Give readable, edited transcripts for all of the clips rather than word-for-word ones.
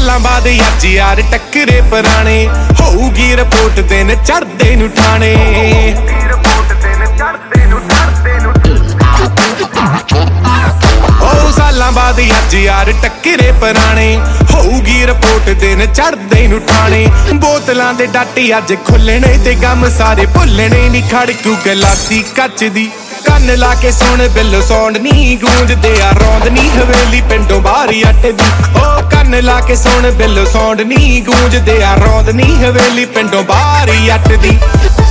ਸਾਲਾਂ ਬਾਅਦ ਅੱਜ ਯਾਰ ਟੱਕਰੇ ਪੁਰਾਣੇ ਹੋਊਗੀ ਰਿਪੋਰਟ ਦਿਨ ਚੜ੍ਹਦੇ ਨੂੰ ਠਾਣੇ ਸਾਲਾਂ ਬਾਅਦ ਅੱਜ ਯਾਰ ਟੱਕਰੇ ਪੁਰਾਣੇ ਹੋਊਗੀ ਰਿਪੋਰਟ ਦਿਨ ਚੜ੍ਹਦੇ ਨੂੰ ਠਾਣੇ ਬੋਤਲਾਂ ਦੇ ਡਾਟੀ ਅੱਜ ਖੁੱਲਣੇ ਤੇ ਗਮ ਸਾਰੇ ਭੁੱਲਣੇ ਨੀ ਖੜਕੂ ਗਲਾਸੀ ਕੱਚ ਦੀ ਕੰਨ ਲਾ ਕੇ ਸੁਣ ਬਿੱਲ ਸੌਂਡ ਨੀ ਗੂੰਜਦੇ ਆ ਰੌਂਦ ਨੀ ਹਵੇਲੀ ਪਿੰਡੋਂ ਬਾਹਰ ਅੱਟ ਦੀ ਓ ਕੰਨ ਲਾ ਕੇ ਸੁਣ ਬਿੱਲ ਸੌਂਡ ਨੀ ਗੂੰਜਦੇ ਆ ਰੌਂਦ ਨੀ ਹਵੇਲੀ ਪਿੰਡੋਂ ਬਾਹਰ ਅੱਟ ਦੀ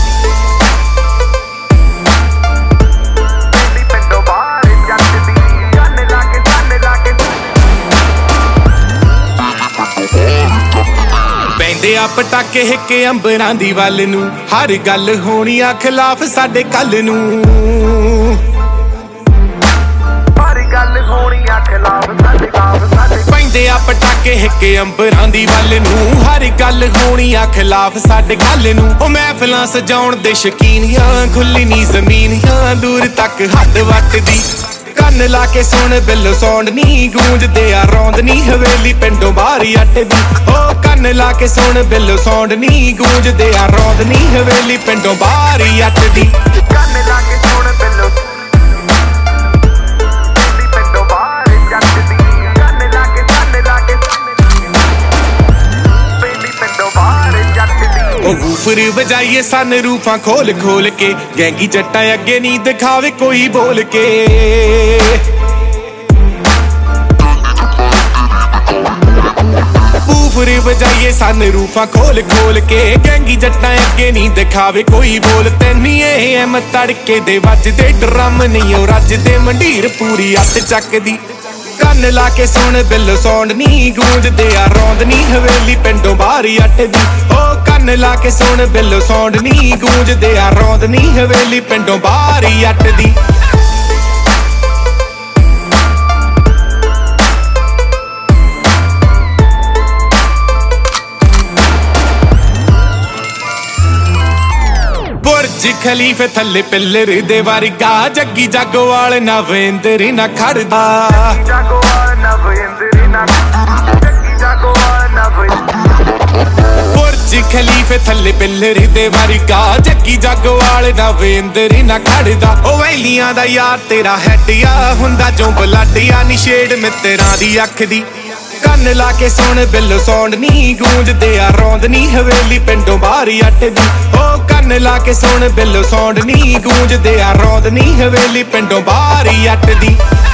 ਪੈਂਦੇ ਆ ਪਟਾਕੇ ਹਿੱਕੇ ਅੰਬਰਾਂ ਦੀ ਵੱਲ ਨੂੰ ਹਰ ਗੱਲ ਹੋਣੀ ਆ ਖਿਲਾਫ ਸਾਡੇ ਕੱਲ ਨੂੰ ਹਰ ਗੱਲ ਹੋਣੀ ਆ ਖਿਲਾਫ ਸਾਡੇ ਪੈਂਦੇ ਆ ਪਟਾਕੇ ਹਿੱਕੇ ਅੰਬਰਾਂ ਦੀ ਵੱਲ ਨੂੰ ਹਰ ਗੱਲ ਹੋਣੀ ਆ ਖਿਲਾਫ ਸਾਡੇ ਕੱਲ ਨੂੰ ਉਹ ਮਹਿਫਲਾਂ ਸਜਾਉਣ ਦੇ ਸ਼ਕੀਨੀਆਂ ਖੁੱਲੀ ਨੀ ਜ਼ਮੀਨੀਆਂ ਦੂਰ ਤੱਕ ਹੱਦ ਵੱਟਦੀ ਕੰਨ ਲਾ ਕੇ ਸੁਣ ਬਿੱਲ ਸੌਂਡ ਨੀ ਗੂੰਜਦੇ ਆ ਰੌਂਦ ਨੀ ਹਵੇਲੀ ਪਿੰਡੋਂ ਬਾਹਰ ਅੱਟ ਦੀ ਓ ਕੰਨ ਲਾ ਕੇ ਸੁਣ ਬਿੱਲ ਸੌਂਡ ਨੀ ਗੂੰਜਦੇ ਆ ਰੌਂਦ ਨੀ ਹਵੇਲੀ ਪਿੰਡੋਂ ਬਾਹਰ ਅੱਟ ਦੀ ਕੰਨ ਲਾ ਕੇ ਸੁਣ ਬਿੱਲ ਪਿੰਡੋਂ ਬਾਹਰ ਅੱਟ ਦੀ ਕੰਨ ਲਾ ਕੇ ਹਵੇਲੀ ਪਿੰਡੋਂ ਬਾਹਰ ਅੱਟ ਦੀ ਉਹ ਵੂਫਰ ਵਜਾਈਏ ਸਨ ਰੂਫਾਂ ਖੋਲ ਖੋਲ ਕੇ ਗੈਂਗੀ ਜੱਟਾਂ ਅੱਗੇ ਨੀ ਦਿਖਾਵੇ ਕੋਈ ਬੋਲ ਕੇ ਵੂਫਰ ਵਜਾਈਏ ਸਨ ਰੂਫਾਂ ਖੋਲ ਖੋਲ ਕੇ ਗੈਂਗੀ ਜੱਟਾਂ ਅੱਗੇ ਨੀ ਦਿਖਾਵੇ ਕੋਈ ਬੋਲ ਤੈਨੀ ਐਮ ਤੜਕੇ ਦੇ ਵੱਜਦੇ ਡਰਮ ਨਹੀਂ ਉਹ ਰੱਜਦੇ ਮੰਡੀਰ ਪੂਰੀ ਅੱਤ ਚੱਕਦੀ ਕੰਨ ਲਾ ਕੇ ਸੁਣ ਬਿੱਲ ਸੌਂਡ ਨੀ ਗੂੰਜਦੇ ਆ ਰੌਂਦ ਨੀ ਹਵੇਲੀ ਪਿੰਡੋਂ ਬਾਹਰ ਅੱਟ ਦੀ ਓ ਕੰਨ ਲਾ ਕੇ ਸੁਣ ਬਿੱਲ ਸੌਂਡ ਨੀ ਗੂੰਜਦੇ ਆ ਰੌਂਦ ਨੀ ਹਵੇਲੀ ਪਿੰਡੋਂ ਬਾਹਰ ਅੱਟ ਦੀ ਬੁਰਜ ਖਲੀਫੇ ਥੱਲੇ ਪਿੱਲਰ ਦੇ ਵਰਗਾ ਜੱਗੀ ਜਾਗੋਵਾਲ ਨਵੇਂਦਰ ਨਾ ਖੜਦਾ ਬੁਰਜ ਖਲੀਫੇ ਥੱਲੇ ਪਿੱਲਰ ਦੇ ਵਰਗਾ ਜੱਗੀ ਜਾਗੋਵਾਲ ਨਵੇਂਦਰ ਨਾ ਖੜਦਾ ਉਹ ਵੈਲੀਆਂ ਦਾ ਯਾਰ ਤੇਰਾ ਹੈਟਿਆ ਹੁੰਦਾ ਜੋ ਬਲਾਟਿਆ ਨਿਸ਼ੇੜ ਮਿੱਤਰਾਂ ਦੀ ਅੱਖ ਦੀ ਕੰਨ ਲਾ ਕੇ ਸੁਣ ਬਿੱਲ ਸੌਂਡ ਨੀ ਗੂੰਜਦੇ ਆ ਰੌਂਦ ਨੀ ਹਵੇਲੀ ਪਿੰਡੋਂ ਬਾਹਰ ਅੱਟ ਦੀ ਓ ਕੰਨ ਲਾ ਕੇ ਸੁਣ ਬਿੱਲ ਸੌਂਡ ਨੀ ਗੂੰਜਦੇ ਆ ਰੌਂਦ ਨੀ ਹਵੇਲੀ ਪਿੰਡੋਂ ਬਾਹਰ ਅੱਟ ਦੀ